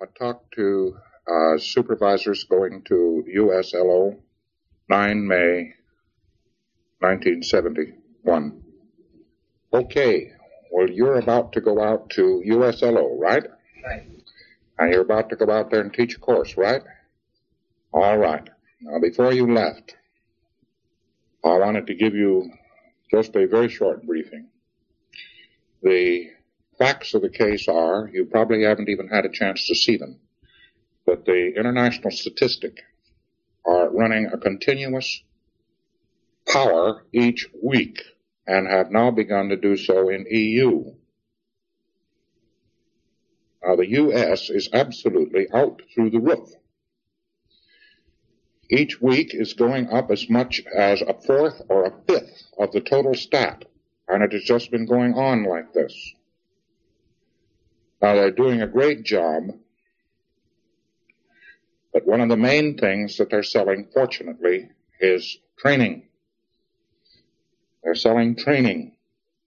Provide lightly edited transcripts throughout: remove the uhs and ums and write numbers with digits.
I talked to supervisors going to USLO 9 May 1971. Okay, well, you're about to go out to USLO, right? Right. And you're about to go out there and teach a course, right? All right. Now, before you left, I wanted to give you just a very short briefing. The facts of the case are, you probably haven't even had a chance to see them, but the international statistic are running a continuous power each week and have now begun to do so in EU. Now, the U.S. is absolutely out through the roof. Each week is going up as much as a fourth or a fifth of the total stat, and it has just been going on like this. Now, they're doing a great job, but one of the main things that they're selling, fortunately, is training. They're selling training.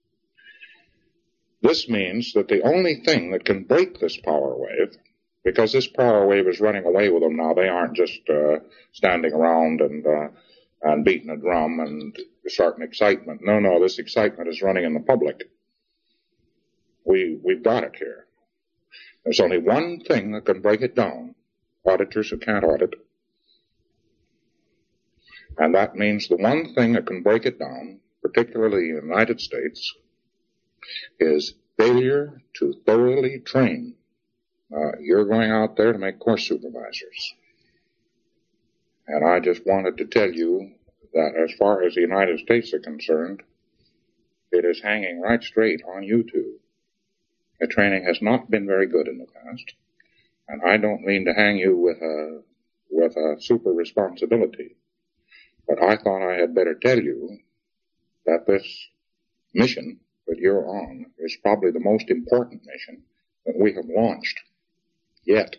This means that the only thing that can break this power wave, because this power wave is running away with them now, they aren't just standing around and beating a drum and starting excitement. No, this excitement is running in the public. We've got it here. There's only one thing that can break it down. Auditors who can't audit. And that means the one thing that can break it down, particularly in the United States, is failure to thoroughly train. You're going out there to make course supervisors. And I just wanted to tell you that as far as the United States are concerned, it is hanging right straight on you two. The training has not been very good in the past, and I don't mean to hang you with a super responsibility, but I thought I had better tell you that this mission that you're on is probably the most important mission that we have launched yet.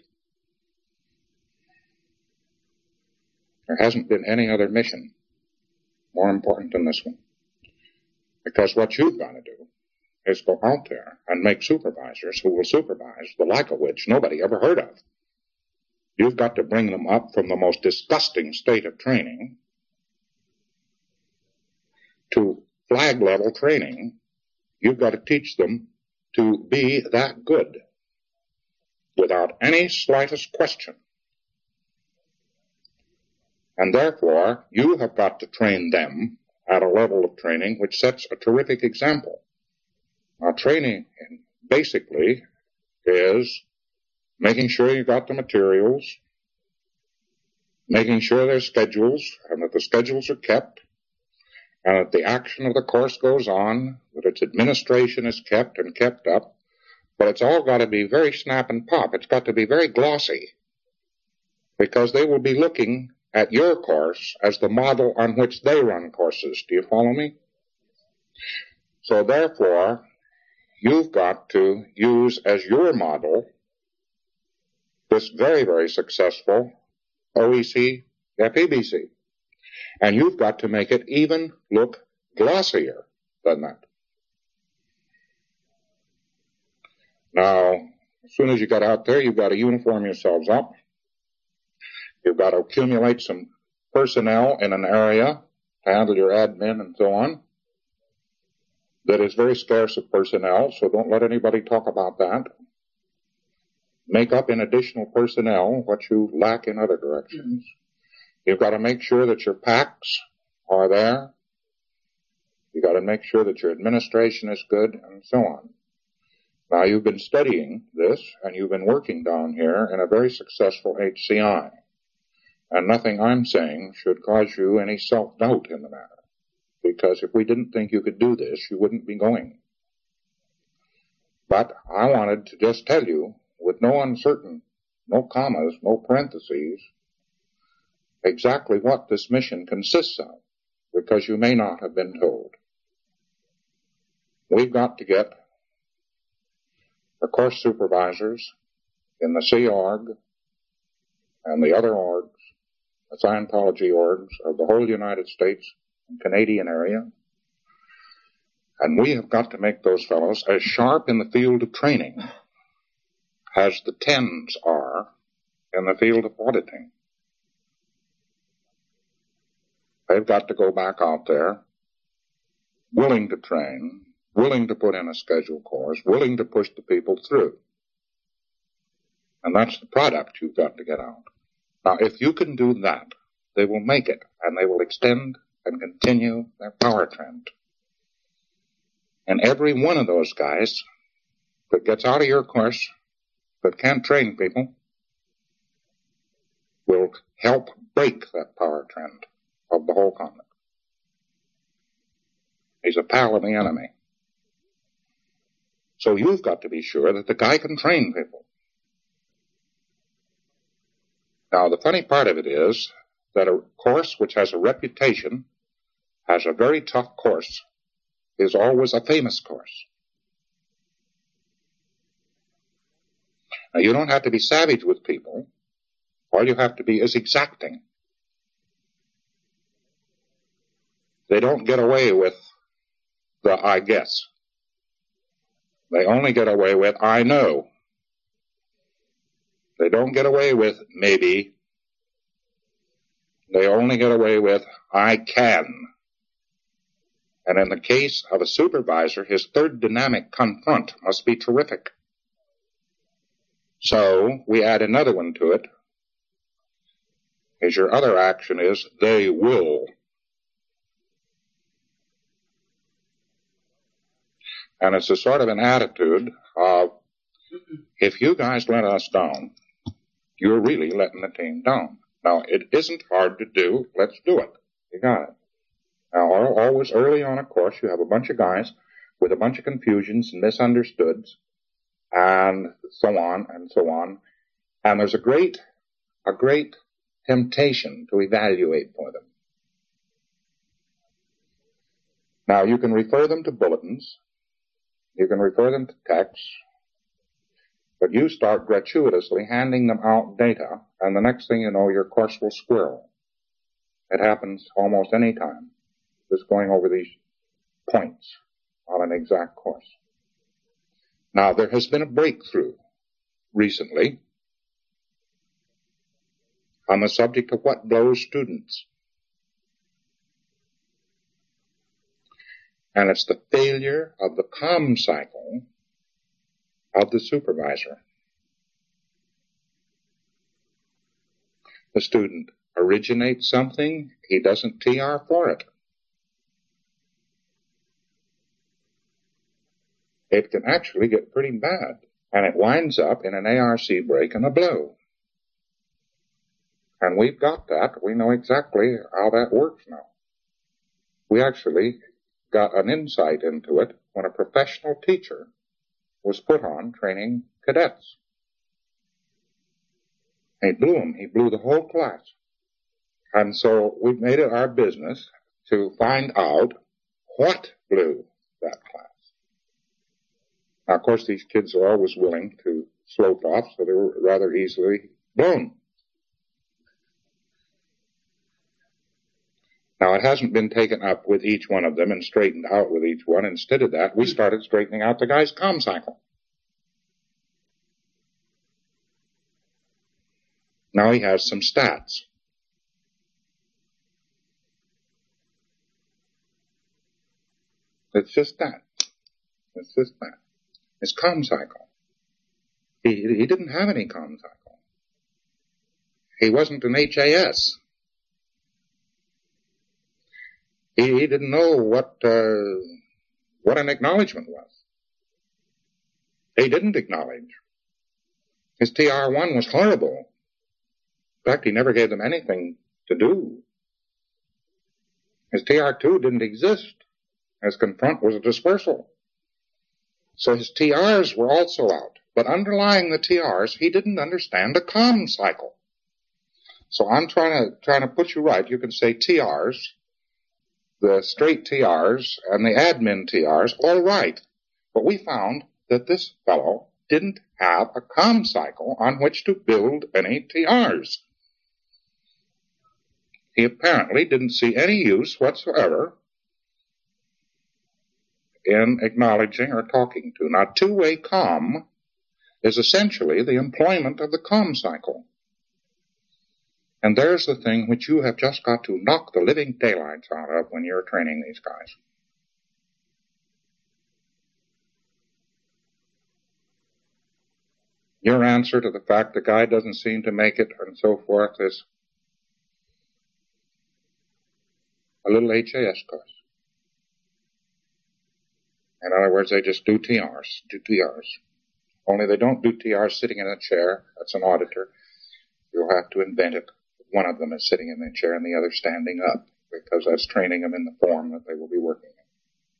There hasn't been any other mission more important than this one, because what you've got to do is go out there and make supervisors who will supervise the like of which nobody ever heard of. You've got to bring them up from the most disgusting state of training to flag level training. You've got to teach them to be that good without any slightest question. And therefore, you have got to train them at a level of training which sets a terrific example. Now, training basically is making sure you got the materials, making sure there's schedules, and that the schedules are kept, and that the action of the course goes on, that its administration is kept and kept up, but it's all got to be very snap and pop. It's got to be very glossy, because they will be looking at your course as the model on which they run courses. Do you follow me? So therefore, you've got to use as your model this very, very successful OEC FEBC. And you've got to make it even look glossier than that. Now, as soon as you get out there, you've got to uniform yourselves up. You've got to accumulate some personnel in an area to handle your admin and so on. That is very scarce of personnel, so don't let anybody talk about that. Make up in additional personnel what you lack in other directions. You've got to make sure that your packs are there. You've got to make sure that your administration is good, and so on. Now, you've been studying this, and you've been working down here in a very successful HCI. And nothing I'm saying should cause you any self-doubt in the matter. Because if we didn't think you could do this, you wouldn't be going. But I wanted to just tell you, with no uncertain, no commas, no parentheses, exactly what this mission consists of, because you may not have been told. We've got to get the course supervisors in the Sea Org and the other orgs, the Scientology orgs of the whole United States and Canadian area, and we have got to make those fellows as sharp in the field of training as the 10s are in the field of auditing. They've got to go back out there, willing to train, willing to put in a scheduled course, willing to push the people through. And that's the product you've got to get out. Now, if you can do that, they will make it, and they will extend and continue their power trend. And every one of those guys that gets out of your course, that can't train people, will help break that power trend of the whole continent. He's a pal of the enemy. So you've got to be sure that the guy can train people. Now, the funny part of it is that a course which has a reputation, has a very tough course, is always a famous course. Now, you don't have to be savage with people. All you have to be is exacting. They don't get away with the I guess. They only get away with I know. They don't get away with maybe. They only get away with I can. And in the case of a supervisor, his third dynamic, confront, must be terrific. So we add another one to it. As your other action is, they will. And it's a sort of an attitude of, if you guys let us down, you're really letting the team down. Now, it isn't hard to do. Let's do it. You got it. Now, always early on a course, you have a bunch of guys with a bunch of confusions and misunderstoods, and so on and so on. And there's a great temptation to evaluate for them. Now, you can refer them to bulletins. You can refer them to texts. But you start gratuitously handing them out data, and the next thing you know, your course will squirrel. It happens almost any time, just going over these points on an exact course. Now, there has been a breakthrough recently on the subject of what blows students. And it's the failure of the comm cycle of the supervisor. The student originates something, he doesn't TR for it. It can actually get pretty bad, and it winds up in an ARC break and a blow. And we've got that. We know exactly how that works now. We actually got an insight into it when a professional teacher was put on training cadets. He blew them. He blew the whole class. And so we made it our business to find out what blew that class. Now, of course, these kids are always willing to slope off, so they were rather easily blown. Now, it hasn't been taken up with each one of them and straightened out with each one. Instead of that, we started straightening out the guy's comm cycle. Now he has some stats. It's just that. It's just that. His comm cycle. He didn't have any comm cycle. He wasn't an HAS. He didn't know what an acknowledgement was. He didn't acknowledge. His TR1 was horrible. In fact, he never gave them anything to do. His TR2 didn't exist. His confront was a dispersal. So his TRs were also out. But underlying the TRs, he didn't understand the comm cycle. So I'm trying to put you right. You can say TRs, the straight TRs, and the admin TRs, all right. But we found that this fellow didn't have a comm cycle on which to build any TRs. He apparently didn't see any use whatsoever in acknowledging or talking to. Now, two-way comm is essentially the employment of the comm cycle. And there's the thing which you have just got to knock the living daylights out of when you're training these guys. Your answer to the fact the guy doesn't seem to make it and so forth is a little HAS course. In other words, they just do TRs. Only they don't do TRs sitting in a chair. That's an auditor. You'll have to invent it. One of them is sitting in the chair and the other standing up, because that's training them in the form that they will be working in.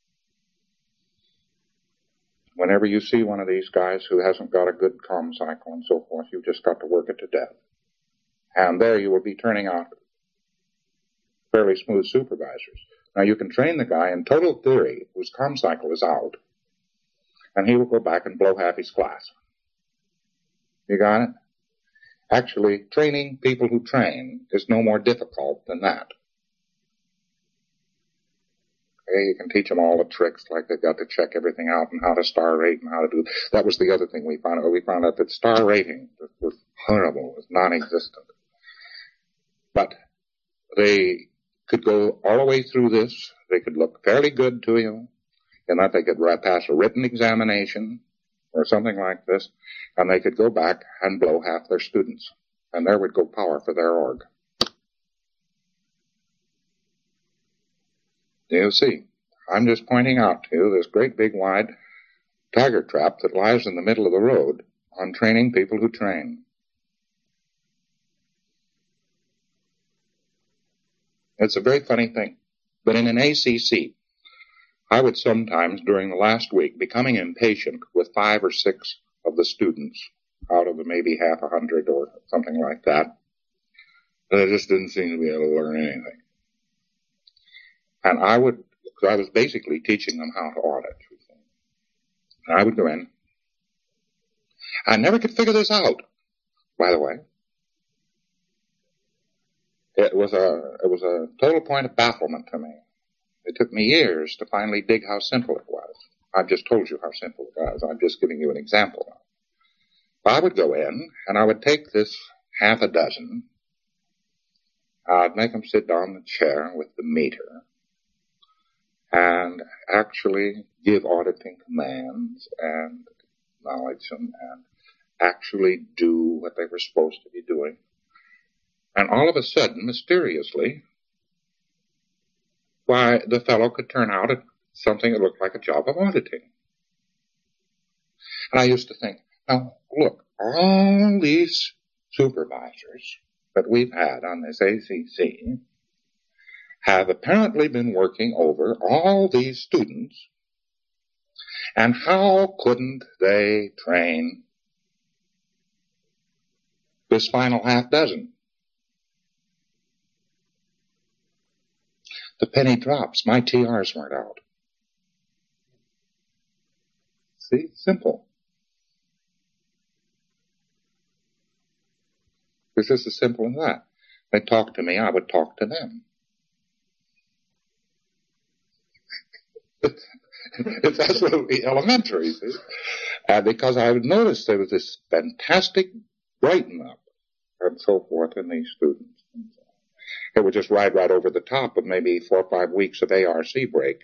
Whenever you see one of these guys who hasn't got a good comm cycle and so forth, you've just got to work it to death. And there you will be turning out fairly smooth supervisors. Now you can train the guy in total theory whose comm cycle is out, and he will go back and blow half his class. You got it? Actually, training people who train is no more difficult than that. Okay, you can teach them all the tricks, like they've got to check everything out and how to star rate and how to do. That was the other thing we found out. We found out that star rating was horrible, was non-existent. But they could go all the way through this. They could look fairly good to you, in that they could pass a written examination or something like this, and they could go back and blow half their students. And there would go power for their org. You see, I'm just pointing out to you this great big wide tiger trap that lies in the middle of the road on training people who train. It's a very funny thing. But in an ACC, I would sometimes, during the last week, becoming impatient with 5 or 6 of the students out of the maybe half 100 or something like that. They just didn't seem to be able to learn anything. And I was basically teaching them how to audit. And I would go in. I never could figure this out, by the way. It was a total point of bafflement to me. It took me years to finally dig how simple it was. I've just told you how simple it was. I'm just giving you an example. I would go in, and I would take this half a dozen. I'd make them sit down in the chair with the meter and actually give auditing commands and acknowledge them and actually do what they were supposed to be doing. And all of a sudden, mysteriously, why, the fellow could turn out at something that looked like a job of auditing. And I used to think, now, look, all these supervisors that we've had on this ACC have apparently been working over all these students, and how couldn't they train this final half dozen? The penny drops. My TRs weren't out. See? Simple. It's just as simple as that. They talk to me, I would talk to them. It's absolutely elementary, see? Because I would notice there was this fantastic brighten up and so forth in these students. It would just ride right over the top of maybe 4 or 5 weeks of ARC break.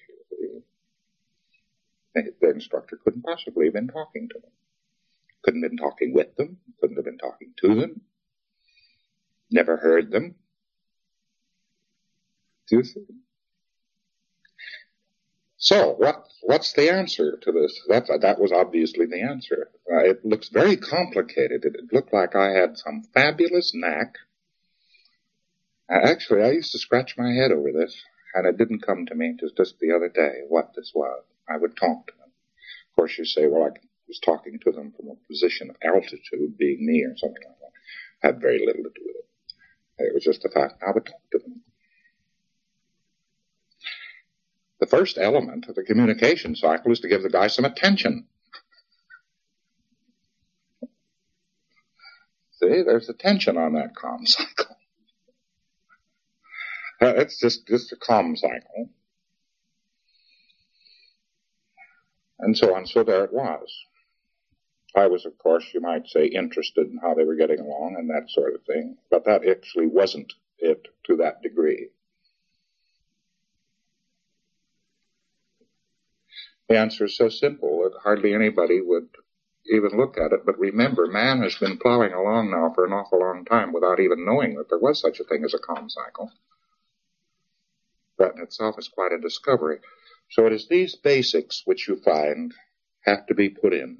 The instructor couldn't possibly have been talking to them. Couldn't have been talking with them. Couldn't have been talking to them. Never heard them. Do you see? So, what's the answer to this? That was obviously the answer. It looks very complicated. It looked like I had some fabulous knack. Actually, I used to scratch my head over this, and it didn't come to me just the other day what this was. I would talk to them. Of course, you say, well, I was talking to them from a position of altitude, being me or something like that. Had very little to do with it. It was just the fact I would talk to them. The first element of the communication cycle is to give the guy some attention. See, there's attention on that comm cycle. It's just a comm cycle. And so on. So there it was. I was, of course, you might say, interested in how they were getting along and that sort of thing, but that actually wasn't it to that degree. The answer is so simple that hardly anybody would even look at it. But remember, man has been plowing along now for an awful long time without even knowing that there was such a thing as a calm cycle. That in itself is quite a discovery. So it is these basics which you find have to be put in.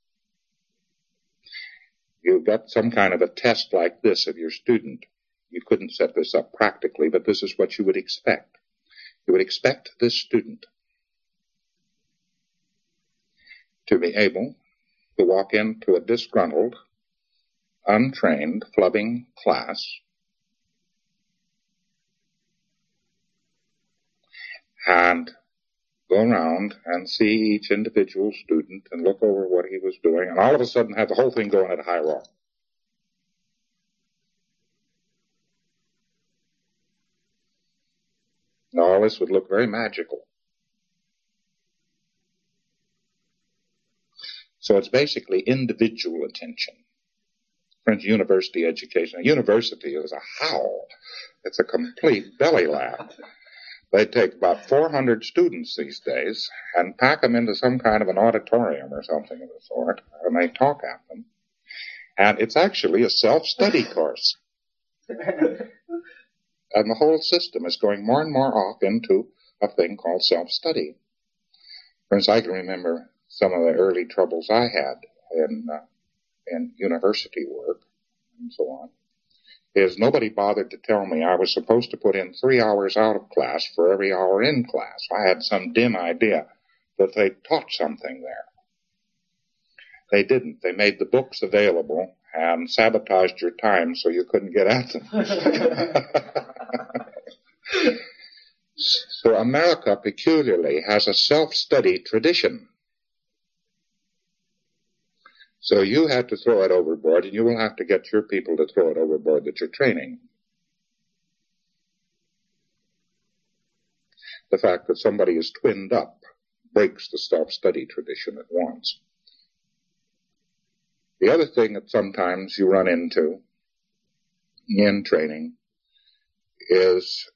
You've got some kind of a test like this of your student. You couldn't set this up practically, but this is what you would expect. You would expect this student to be able to walk into a disgruntled, untrained, flubbing class and go around and see each individual student and look over what he was doing, and all of a sudden have the whole thing going at a high roll. Now, all this would look very magical. So it's basically individual attention. For instance, university education. A university is a howl. It's a complete belly laugh. They take about 400 students these days and pack them into some kind of an auditorium or something of the sort, and they talk at them. And it's actually a self-study course. And the whole system is going more and more off into a thing called self-study. For instance, I can remember some of the early troubles I had in university work and so on, is nobody bothered to tell me I was supposed to put in 3 hours out of class for every hour in class. I had some dim idea that they taught something there. They didn't. They made the books available and sabotaged your time so you couldn't get at them. So America peculiarly has a self-study tradition. So you have to throw it overboard, and you will have to get your people to throw it overboard that you're training. The fact that somebody is twinned up breaks the self-study tradition at once. The other thing that sometimes you run into in training is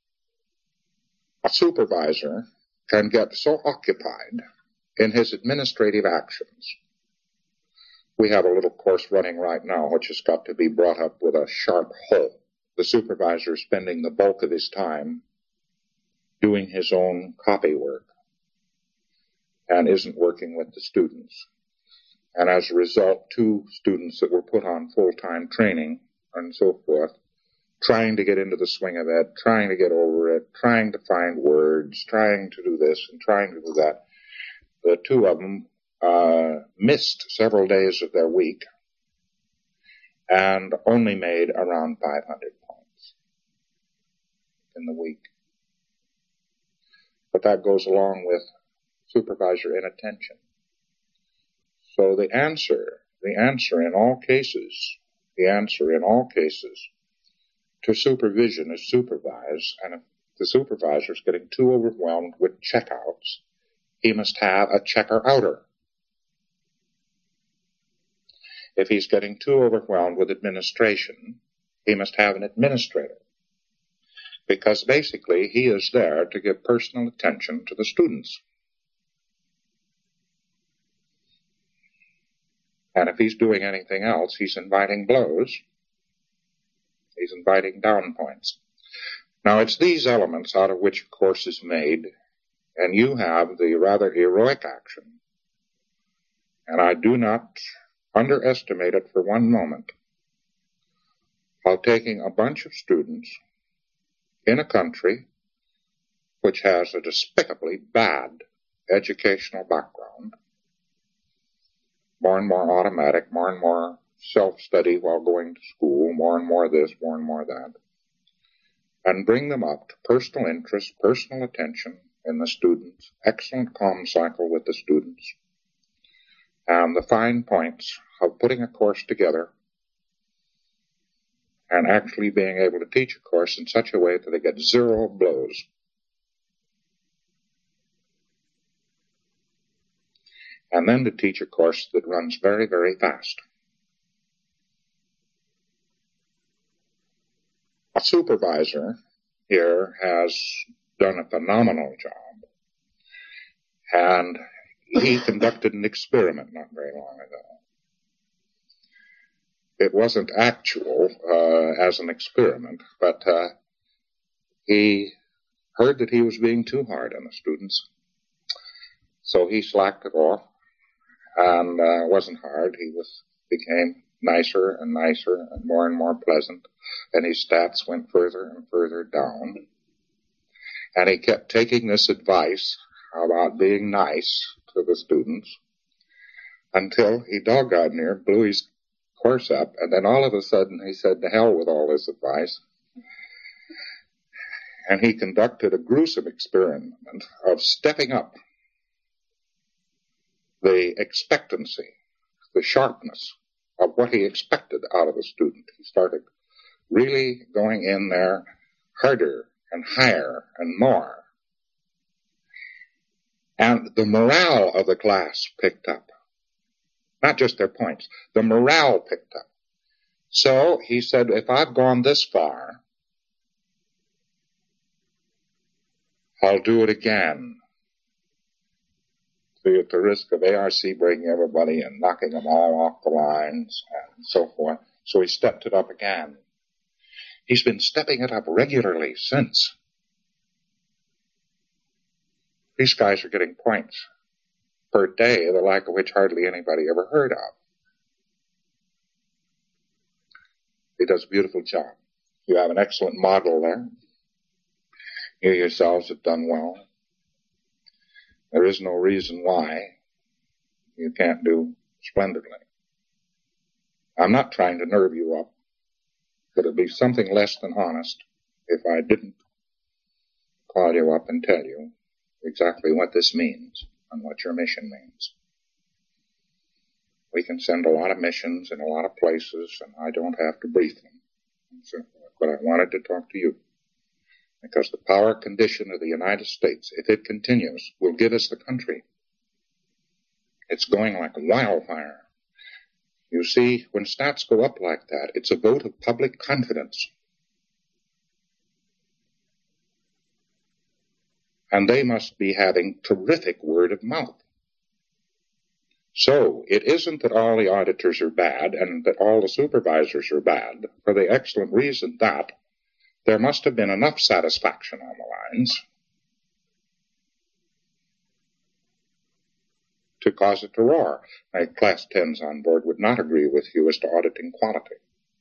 a supervisor can get so occupied in his administrative actions. We have a little course running right now which has got to be brought up with a sharp hoe. The supervisor is spending the bulk of his time doing his own copy work and isn't working with the students. And as a result, 2 students that were put on full-time training and so forth, trying to get into the swing of it, trying to get over it, trying to find words, trying to do this and trying to do that. The 2 of them missed several days of their week and only made around 500 points in the week. But that goes along with supervisor inattention. So the answer in all cases to supervision is supervise, and if the supervisor is getting too overwhelmed with checkouts, he must have a checker-outer. If he's getting too overwhelmed with administration, he must have an administrator. Because basically he is there to give personal attention to the students. And if he's doing anything else, he's inviting blows. He's inviting down points. Now it's these elements out of which a course is made, and you have the rather heroic action. And I do not underestimate it for one moment, how taking a bunch of students in a country which has a despicably bad educational background, more and more automatic, more and more self-study while going to school, more and more this, more and more that, and bring them up to personal interest, personal attention in the students, excellent calm cycle with the students, and the fine points of putting a course together and actually being able to teach a course in such a way that they get 0 blows. and then to teach a course that runs very, very fast. A supervisor here has done a phenomenal job, and he conducted an experiment not very long ago. It wasn't actual as an experiment, but he heard that he was being too hard on the students. So he slacked it off and wasn't hard. He became nicer and nicer and more pleasant, and his stats went further and further down. And he kept taking this advice about being nice to the students until he doggone near blew his course up, and then all of a sudden he said, to hell with all this advice. And he conducted a gruesome experiment of stepping up the expectancy, the sharpness of what he expected out of a student. He started really going in there harder and higher and more. And the morale of the class picked up. Not just their points. The morale picked up. So he said, if I've gone this far, I'll do it again. So at the risk of ARC breaking everybody and knocking them all off the lines and so forth. So he stepped it up again. He's been stepping it up regularly since. These guys are getting points per day, the like of which hardly anybody ever heard of. He does a beautiful job. You have an excellent model there. You yourselves have done well. There is no reason why you can't do splendidly. I'm not trying to nerve you up, but it'd be something less than honest if I didn't call you up and tell you exactly what this means and what your mission means. We can send a lot of missions in a lot of places, and I don't have to brief them and so forth, but I wanted to talk to you. Because the power condition of the United States, if it continues, will give us the country. It's going like wildfire. You see, when stats go up like that, it's a vote of public confidence. And they must be having terrific word of mouth. So, it isn't that all the auditors are bad and that all the supervisors are bad, for the excellent reason that there must have been enough satisfaction on the lines to cause it to roar. My class 10s on board would not agree with you as to auditing quality.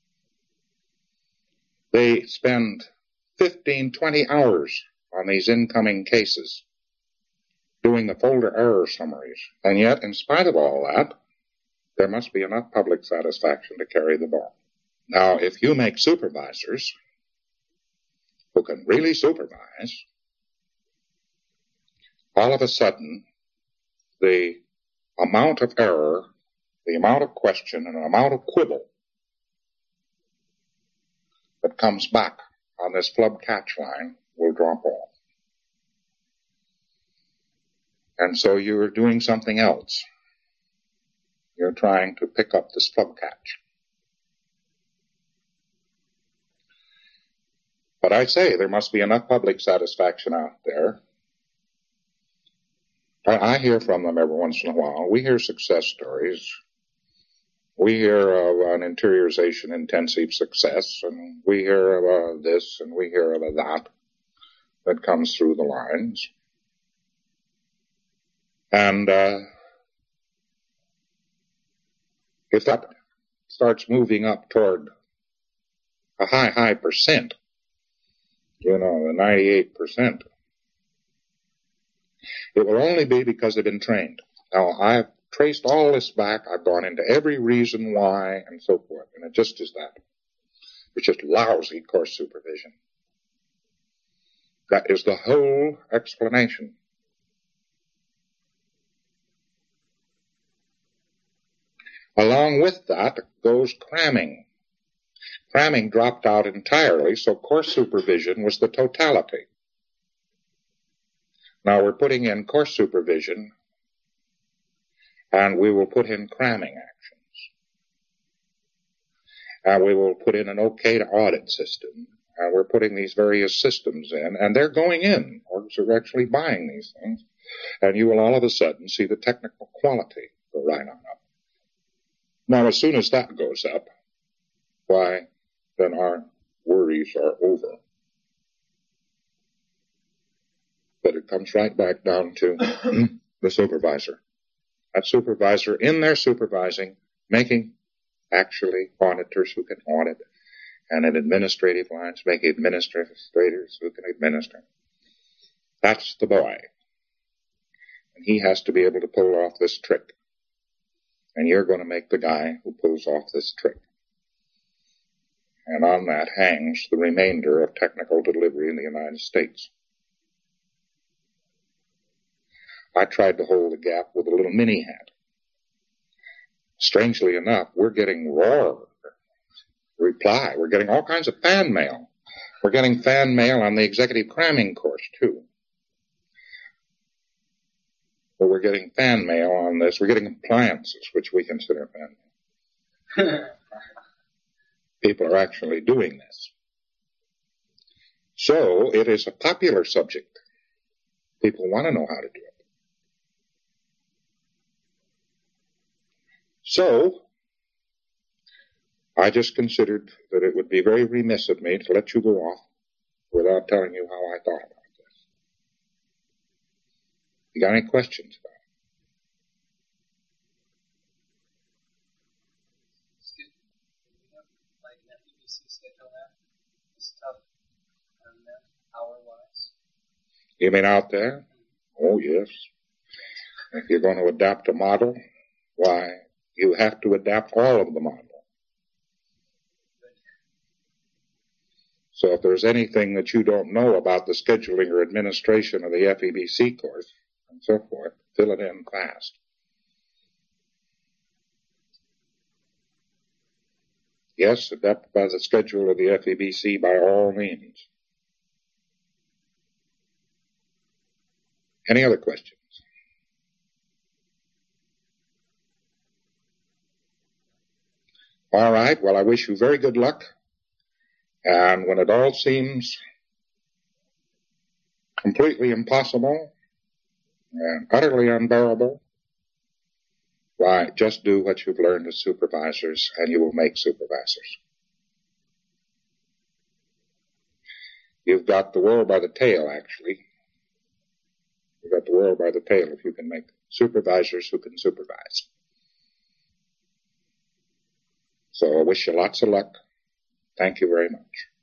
They spend 15, 20 hours on these incoming cases doing the folder error summaries. And yet, in spite of all that, there must be enough public satisfaction to carry the ball. Now, if you make supervisors who can really supervise, all of a sudden, the amount of error, the amount of question, and the amount of quibble that comes back on this flub catch line will drop off. And so you're doing something else. You're trying to pick up this flub catch. But I say there must be enough public satisfaction out there. I hear from them every once in a while. We hear success stories. We hear of an interiorization intensive success, and we hear of this, and we hear of that comes through the lines. And if that starts moving up toward a high percent, the 98%, it will only be because they've been trained. Now, I've traced all this back. I've gone into every reason why and so forth, and it just is that. It's just lousy course supervision. That is the whole explanation. Along with that goes cramming. Cramming dropped out entirely, so course supervision was the totality. Now we're putting in course supervision And we will put in cramming actions. And we will put in an okay to audit system. And we're putting these various systems in, and they're going in. Orgs are actually buying these things. And you will all of a sudden see the technical quality go right on up. Now, as soon as that goes up, why, then our worries are over. But it comes right back down to the supervisor. That supervisor in there supervising, making actually auditors who can audit, and in administrative lines, make administrators who can administer. That's the boy. And he has to be able to pull off this trick. And you're going to make the guy who pulls off this trick. And on that hangs the remainder of technical delivery in the United States. I tried to hold the gap with a little mini hat. Strangely enough, we're getting raw reply. We're getting all kinds of fan mail. We're getting fan mail on the executive cramming course, too. But we're getting fan mail on this. We're getting appliances, which we consider fan mail. People are actually doing this. So it is a popular subject. People want to know how to do it. So I just considered that it would be very remiss of me to let you go off without telling you how I thought about this. You got any questions about it? Like an FEBC schedule there? It's tough hour-wise. You mean out there? Oh, yes. If you're going to adapt a model, why, you have to adapt all of the model. So if there's anything that you don't know about the scheduling or administration of the FEBC course and so forth, fill it in fast. Yes, adapt by the schedule of the FEBC by all means. Any other questions? All right, well, I wish you very good luck. And when it all seems completely impossible and utterly unbearable, why, just do what you've learned as supervisors, and you will make supervisors. You've got the world by the tail, actually. You've got the world by the tail if you can make supervisors who can supervise. So I wish you lots of luck. Thank you very much.